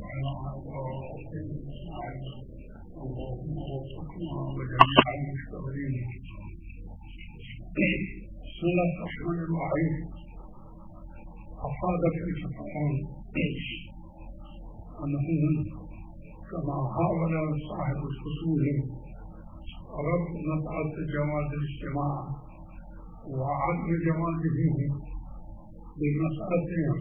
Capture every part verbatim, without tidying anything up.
اللهم وفقنا وجميع المشتغلين. بسم الله الرحمن الرحيم. أفاد في القرآن أنه كما حاول صاحب الفصول ربط مسألة جواز الاجتماع وعدم جوازه بمسألتين: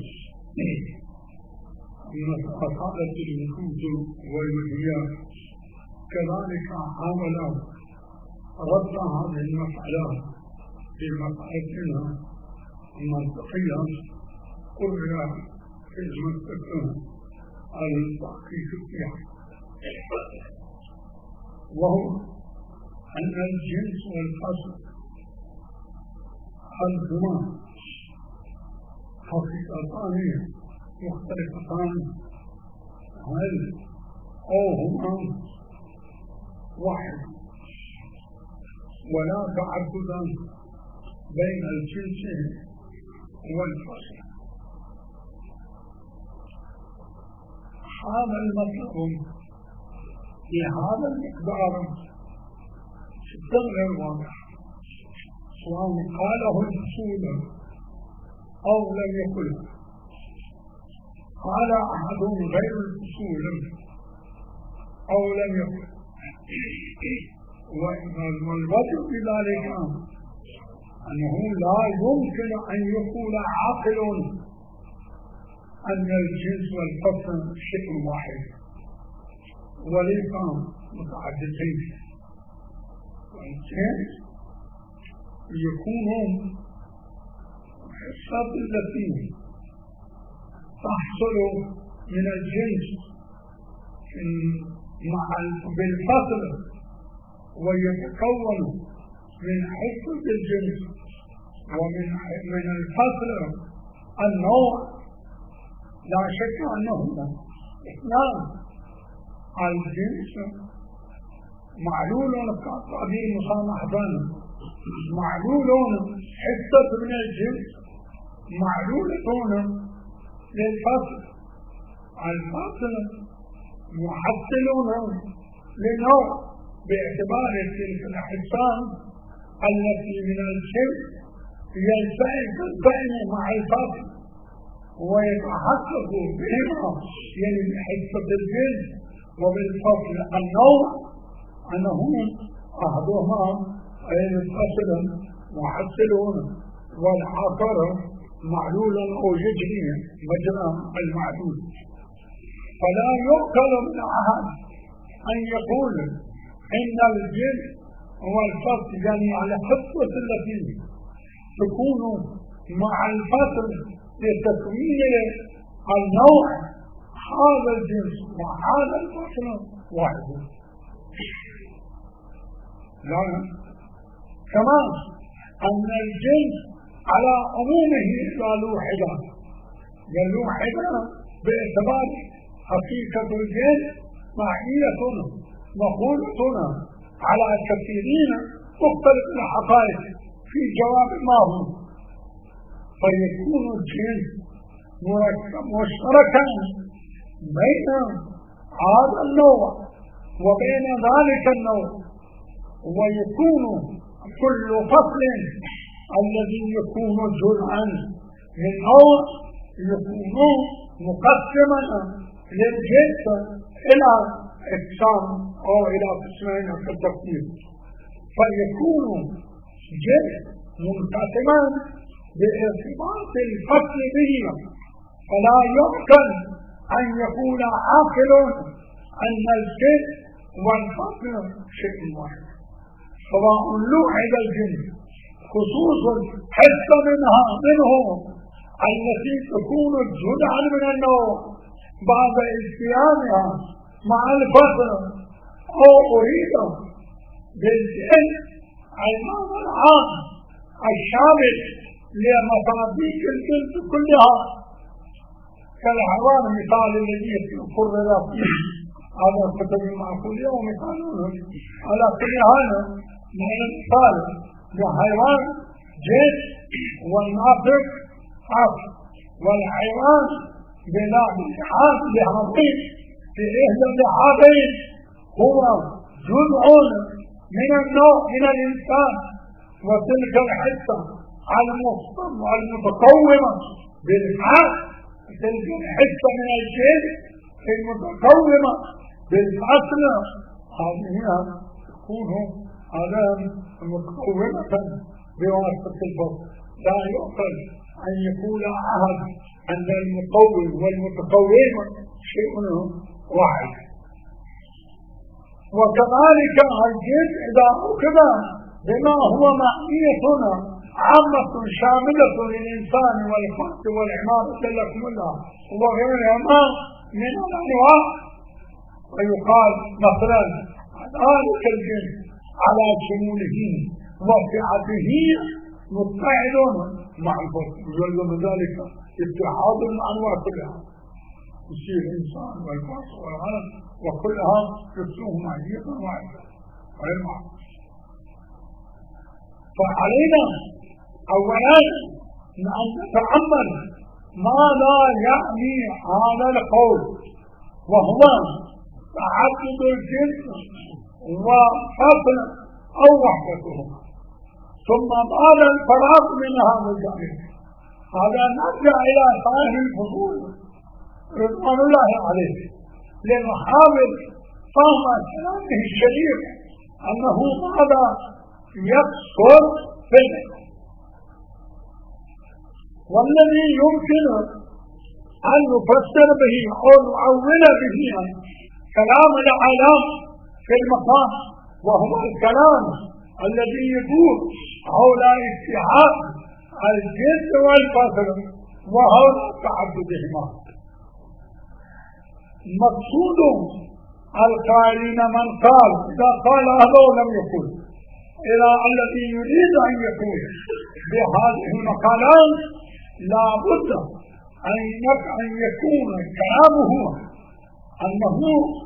مسألة الوجود والمحيا. كذلك حاول ربط هذه المسألة بمسألتنا منطقية قرر في المنطقة التحقيق فيها، وهو أن الجنس والفصل هما حقيقتان مختلفتان، هل أو هما واحد، ولا تعدد بين الجنس والفصل. هذا المطلب بهذا المقدار غير واضح، سواء قاله الفصول أو لم يقله. قال أحدهم غير الفصول أو لم يقل، والوجه بذلك أنه لا يمكن أن يقول عاقل أن الجنس والفصل شيء واحد وليس متعددين، والجنس يكون الحصة التي تحصل من الجنس مع بالفصل ويتكون من حصة الجنس ومن من الفصل النوع. لا شك أنهما اثنان: الجنس معلول كالطبيب مصانحة، معلول حصة من الجنس معلولة للفصل، الفصل محصلون لنوع باعتبار تلك الحصان التي من الجنس يلتئم البين مع الفصل ويتحقق بهما، يعني حصة الجنس وبالفصل النوع، أنه أحدهما أي الفصل محصلون والآخر معلولا أو يجري مجرى المعلول. فلا يؤكل من أحد أن يقول إن الجنس والفصل يعني على حصة التي تكون مع الفصل لتكوين النوع هذا الجنس وهذا الفصل واحد. لا، كمان أن الجنس على عمومه لا لوحدة، يلوحدة باعتبار حقيقة الجنس معية مقولة على كثيرين مختلف الحقائق في جواب ما هو، فيكون الجنس مشتركا بين هذا النوع وبين ذلك النوع، ويكون كل فصل الذي يكون جزءا من نوع يكون مقسما للجنس إلى اقسام أو إلى قسمين في التقسيم، فيكون جنس منقسما بارتباط الفصل به. فلا يمكن أن يكون عاقل أن الجنس والفصل شيء واحد، سواء لوحد الجنس خصوصا حصة منها منه التي تكون جزءا من النوع بعد التئامها مع الفصل، أو أريد بالجنس المعنى العام الشامل لمصادق الجنس كلها، كالحيوان مثال الذي قرر فيه هذا الكتب المعقولية ومثاله على كل هذا من المثال لحيوان جنس والناطق عقل، والحيوان بناء الاتحاد لهذين في إحدى اللحاظين هو جزء من النوع من الإنسان، وتلك الحصة المتقومة بالحق، تلك الحصة من الجن المتقومة بالأصل، هذه تكون آلام متقومة بواسطة البصر. لا يعقل أن يقول أحد أن المقوم والمتقوم شيء واحد. وكذلك الجن إذا ركب بما هو معنيتنا عامة شاملة للإنسان والفرد والعمارة لكم الله وغيرهما من الأنواع، ويقال مثلا ذلك الجن على شموله وفعته متحد مع الفرد، يلزم ذلك اتحاد الأنواع كلها، يصير الإنسان والفرد والعالم وكلها يصيرهم معية واحدة غير معه. فعلينا أولا أن نتأمل ماذا يعني هذا القول، وهو تعدد الجنس وفصل أو وحدتهما، ثم بعد الفراغ من هذا الجانب هذا نرجع إلى صاحب الفضول رضوان الله عليه لنحاول فهم كلامه الشريف أنه ماذا يقصر في العلم. والذي يمكن أن نفسر به أو نعول به كلام العالم في المقام، وهو الكلام الذي يدور حول اتحاد الجد والفصل وحول تعددهما. مقصود القائلين من قال إذا قال هذا ولم يقول إلى الذي يريد أن يقول بهذه المقالات لا بد أن يكون كلامه أنه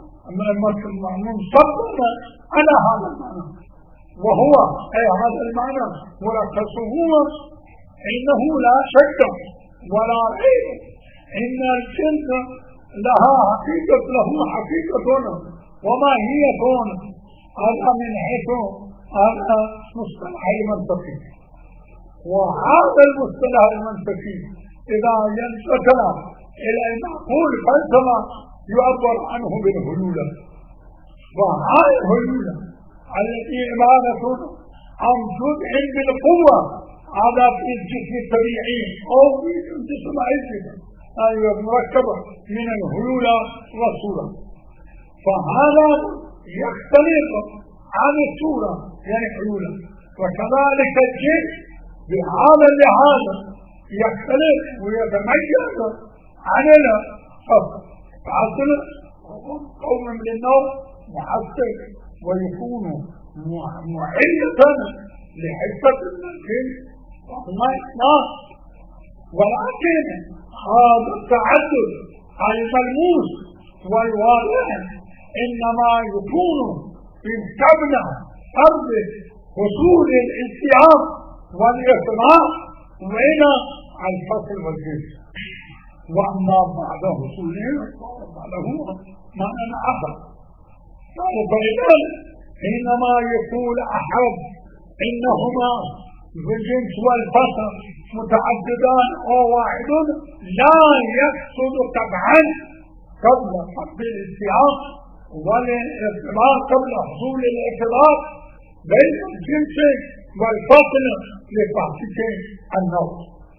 منصب على هذا المعنى، وهو أي هذا المعنى ملخصه إنه لا شك ولا ريب إن الجنس لها حقيقة له حقيقة وما هي كون هذا من حيث هذا مصطلح المنطقي. وهذا المصطلح المنطقي إذا ينتقل إلى المعقول فلسفة يعبر عنه بالهلولة، وهذه الهلولة التي عبارة عن جزء بالقوة هذا في الجسم الطبيعي أو في الجسم العزيز أيوة مركبة من الهلولة والصورة، فهذا يختلف عن الصورة يعني حلولة، وكذلك الجن بهذا اللحاظ يختلف ويتميز عن الفصل. فأصل قوم للنوم محسن ويكون معية لحصة الجن وهما إثنان، ولكن هذا التعدد الملموس والواضح إنما يكون قبل فرض حصول الالتئام والإطلاق بين الفصل والجنس، وأما بعد حصوله فله معنى آخر. فإذا حينما يقول أحد إنهما الجنس والفصل متعددان أو واحد لا يقصد طبعا قبل فرض الالتئام والإطلاق قبل حصول الإطلاق بين الجنس والفصل لتحقيق النوع.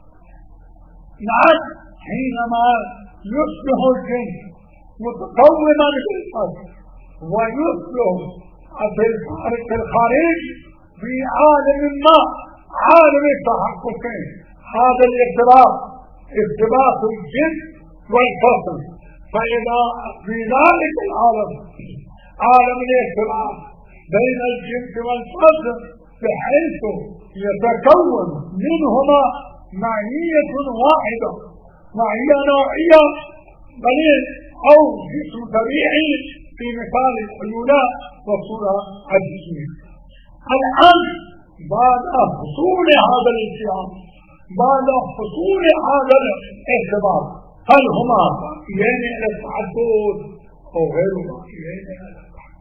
نعم حينما يصبح الجنس متقوما بالفصل ويصبح في الخارج في عالم ما عالم تحقق هذا الاختلاف اختلاف الجنس والفصل، فإذا في ذلك العالم عالم الاختلاف بين الجنس والفصل بحيث يتكون منهما معية واحدة معية نوعية بليل أو جسم طبيعي في مثال الحلولة والصورة الجسمية. الآن بعد حصول هذا الالتئام بعد حصول هذا الاختلاف هل هما باقيين على التعدد أو غير باقيين على التعدد؟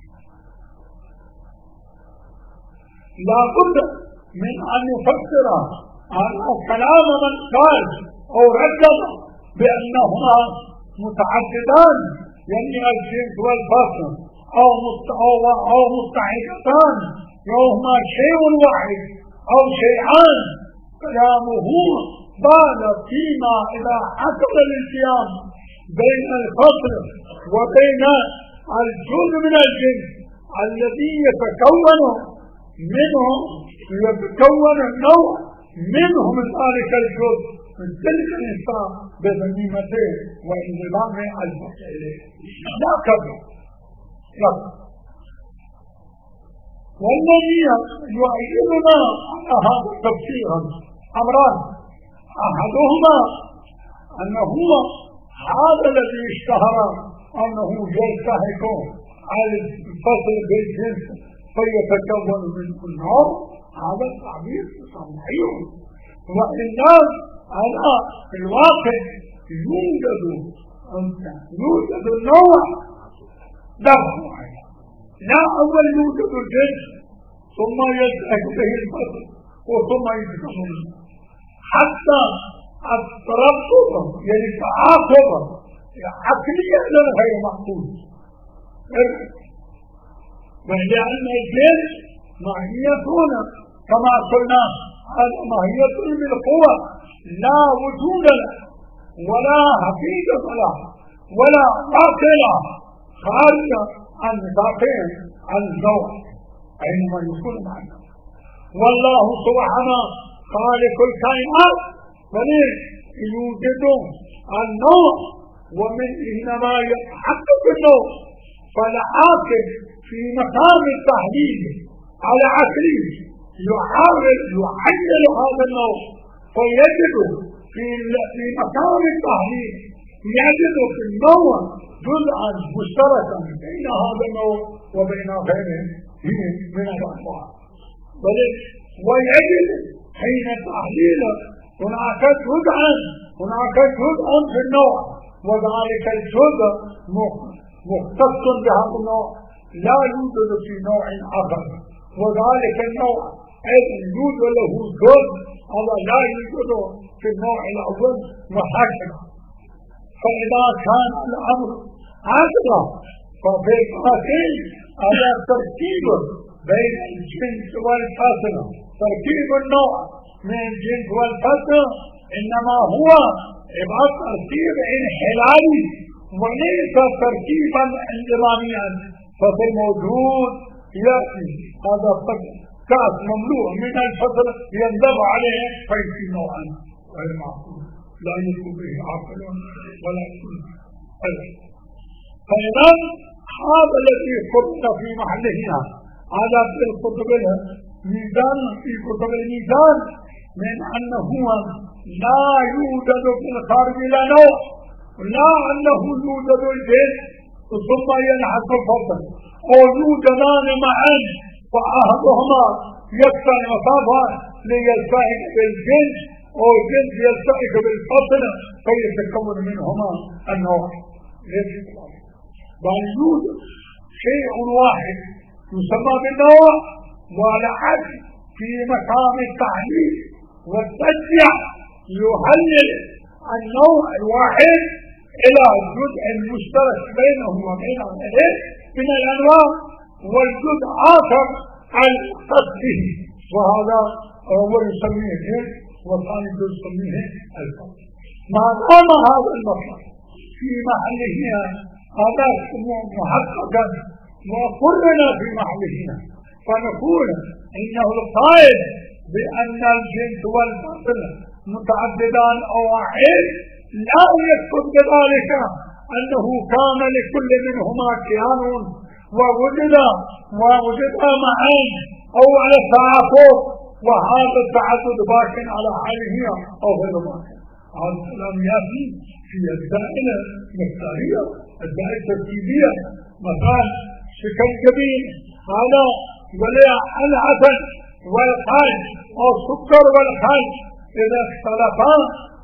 لا بد من أن يفسر أن كلام من قال أو ردد بأنهما متعددان يعني الجنس والفصل أو أو متحدتان أو هما شيء واحد أو شيئان، كلامه بال فيما إذا حصل الالتئام بين الفصل وبين الجزء من الجنس الذي يتكون منه يتكون النوع منه من ذلك الجزء من تلك الإنسان بذميمته وانضمام البحث إليه لا كبر لا. والذي يؤيدنا على هذا التفسير أمران، أحدهما أنه هذا الذي اشتهر أنه يلتحق على الفصل بالجنس فيتكون منه النوع، هذا التعبير صحيح، وإلا على الواقع يوجد يوجد النوع دفع، لا أول يوجد الجنس ثم يلتحق به الفصل وثم يتكون حتى التربط يعني التعاقب عقليا غير معقول، ولأن الجنس ماهية هنا كما قلنا هذا ماهية بالقوة لا وجود له ولا حقيقة له ولا باطل خارج عن باطل عن النوع أينما يكون معنا. والله سبحانه خالق الكائنات فليه يوجد النوع ومن إنما يتحقق النوع، فالعاقل في مقام التحليل على عقله يحاول يحلل هذا النوع فيجد في في مقام التحليل يجد في النوع جزءا مشتركا بين هذا النوع وبين غيره من الأنواع، ويجد حين تحليل هناك جزءا هناك جزء في النوع وذلك الجزء مختص بهذا النوع لا يوجد في نوع آخر، وذلك النوع أيضا يوجد له جزء هذا لا يوجد في النوع الأول وهكذا. فإذا كان الأمر هكذا ففي الحقيقة هذا ترتيب بين الجنس والفصل، ترتيب النوع من الجنس والفصل إنما هو عبارة ترتيب انحلالي وليس ترتيبا انضماميا، ففي موجود يأتي هذا كأس مملوء من الفصل ينضم عليه فيأتي نوعا غير معقول لا يكون به عقل ولا يكون قلب. فإذا هذا الذي قلت في محله هذا في الكتب الميزان في كتب الميزان من أنه لا يوجد في الخارج لا نوع، لا أنه يوجد الجنس ثم ينحصر الفصل أو يوجدان معا فأحدهما يقطع المسافة ليلتحق بالجنس أو الجنس يلتحق بالفصل فيتكون منهما النوع، بل يوجد شيء واحد يسمى بالنوع والعدل في مقام التحليل والتجزئة يحلل النوع الواحد إلى الجزء المشترك بينه وبين غيره من الأنواع والجزء آخر المختص به، وهذا هو يسميه الجنس والثاني يسميه الفصل. ما دام هذا المطلب في محله هذا محققا وقرنا في محله فنقول إنه القائل بأن الجنس والفصل متعددان أو واحد لا يقصد بذلك أنه كان لكل منهما كيان ووجد ووجد معا أو على التعاقب وهذا التعدد باق على حاله أو غير باق. هذا الكلام يأتي في الدائرة المختارية الدائرة الترتيبية، مثلا شكل كبير هذا ولا العسل والخل أو السكر والخل إذا اختلفا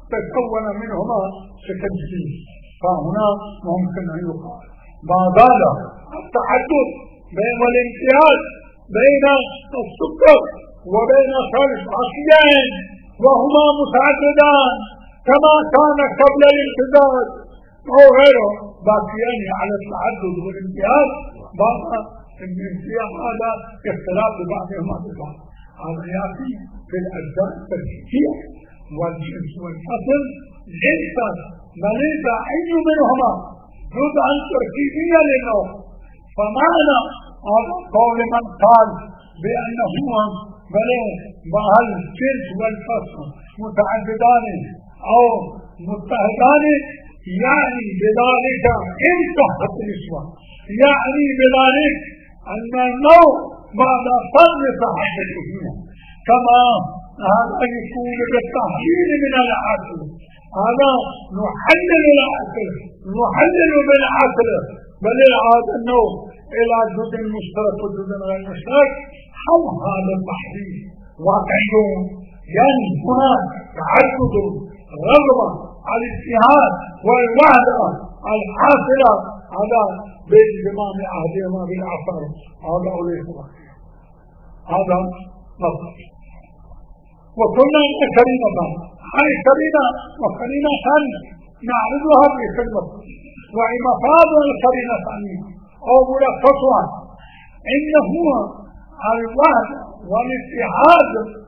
تكون منهما ستجديد. فهنا ممكن أن يقال ما زال التحدث بين الامتياز بين السكر وبين خلف عصيان وهما متعددان كما كان قبل الامتزاج أو غيره باقيان على التعدد والامتياز، بعض الامتياز هذا اختلاف بعضهما ببعض. هذا يأتي في الأجزاء التركيبية والجنس والفصل ليس ليس أي منهما جزءا تركيبيا للنوع. فمعنى هذا قول من قال بأنهما بل الجنس والفصل متعددان أو متحدان يعني بذلك انتهت النسبة، يعني بذلك أن النوع بعد فرد صحته كما هذا يكون بالتحليل من العقل. هذا نحلل العقل نحلل بالعقل بل العاد النوع إلى جزء مشترك وجزء غير مشترك. هل هذا التحليل واقعي؟ يعني هناك تعدد رغبة الاجتهاد والوحدة الحاصلة على بانضمام أحدهما بالآخر. هذا أولئك هذا نظر. وكنا كريمة هاي كريمة وكريمة ثانية نعرضها في كلمة ومفاد الكريمة ثانية أو ملخصها إنه الوحدة والاتحاد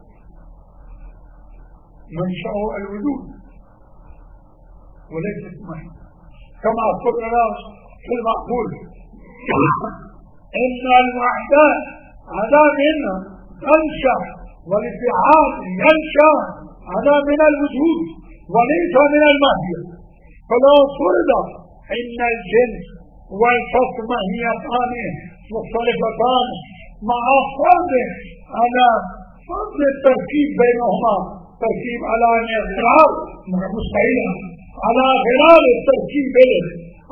منشأ الوجود وليس اسمه كما قلنا في المقبول إن الوحدات هذا منه تنشأ والاتحاد ينشأ هذا من الوجود وليس من الماهية. فلو فرض إن الجنس والفصل ماهيتان مختلفتان مع فرض على فرض التركيب بينهما تركيب على غرار مستحيل على غرار التركيب بين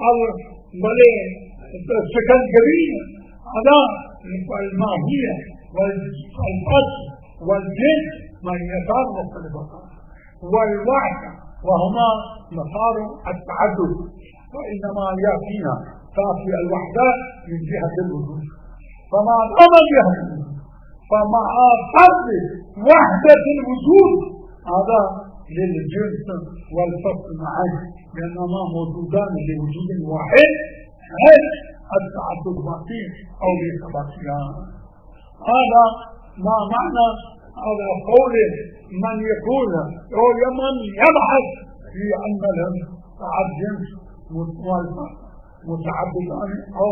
السكندري على الماهية والفصل والجنس ماهيتان مختلفتان والوحدة وهما مسار التعدد. وإنما يأتينا تأتي الوحدة من جهة الوجود. فما دام جهة فمع فرض وحدة الوجود هذا للجنس والفصل معا لأنهما موجودان لوجود واحد هل التعدد باقي أو ليس باقيا. هذا ما معنى هذا قول من يقول أو من يبحث في أن الجنس والفصل متعددان أو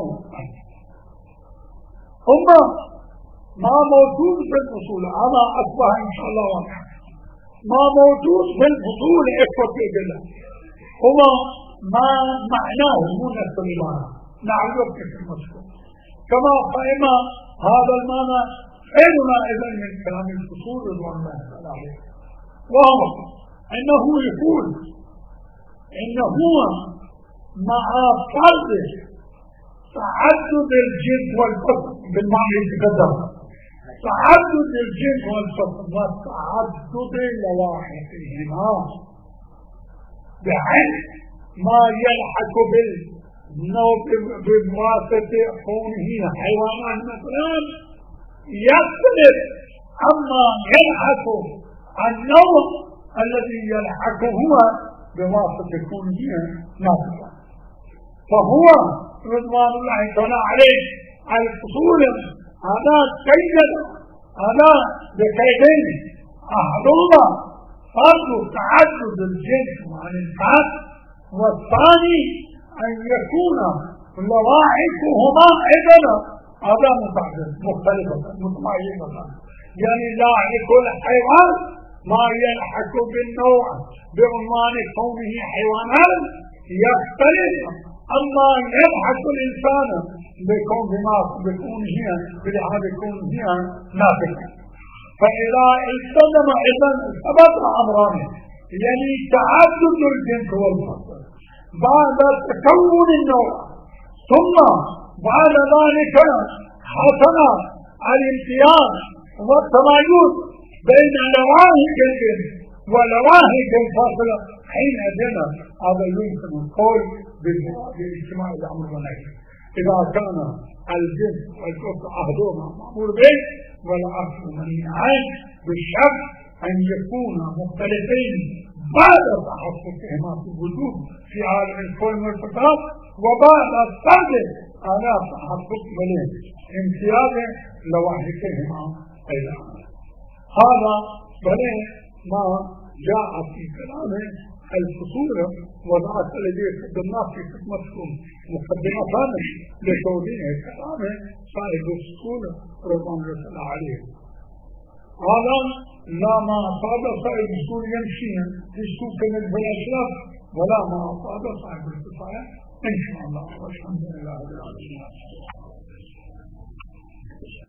ثم ما موجود في الفصول هذا أصبح إن شاء الله واضح. ما موجود في الفصول إخوة الجنة هو ما معناه منة المعنى نعرف في المشروع كما فهم هذا المعنى غيرنا إذا من كلام الفصول رضوان الله تعالى عليه. وهو أنه يقول إنه مع فرض تعدد الجنس والفصل بالمعنى الكذب تعدد الجنس والفصل وتعدد لواحقهما بحيث ما يلحق بالنوع بواسطة كونه حيوانات مثلا يختلف عما يلحق النوع الذي يلحقه هو بواسطة كونه ناطقا. فهو رضوان الله تعالى عليه الفصول هذا كيد هذا بكيدين أحدهما فرض تعدد الجنس عن الفرد والثاني أن يكون لواحقهما أيضا هذا متعدد مختلفة متميزة يعني لا لكل حيوان ما يلحق بالنوع بعنوان كونه حيوانا يختلف أما يلحق الإنسان بكون بما بكونه بلحاظ كونه ناطقا. فإذا التزم إذن ثبت أمران يعني تعدد الجنس والفصل بعد تكون النوع ثم بعد ذلك حصل الامتياز والتمايز بين لواحق الجنس ولواهج الفاصلة حين أدنى هذا يمكن القول باجتماع الأمر والنهي إذا كان الجنس والكفر عهدهما مأمور به والعقل منهي عنه بالشرط أن يكونا مختلفين بعد تحققهما في الوجود في عالم الكون والفطرة وبعد الصدر على تحقق بلين امتياز لواهجهما أيضا. هذا بلين ما جاء في كلامه الفصول وضعت الذي قدمناه في خدمتكم مقدمة لتوضيح كلامه صاحب الفصول رضوان الله عليه. هذا لا ما أصاب صاحب الفصول يمشي في السوق من الأشراف ولا ما أصاب صاحب الكفاية إن شاء الله والحمد لله رب العالمين.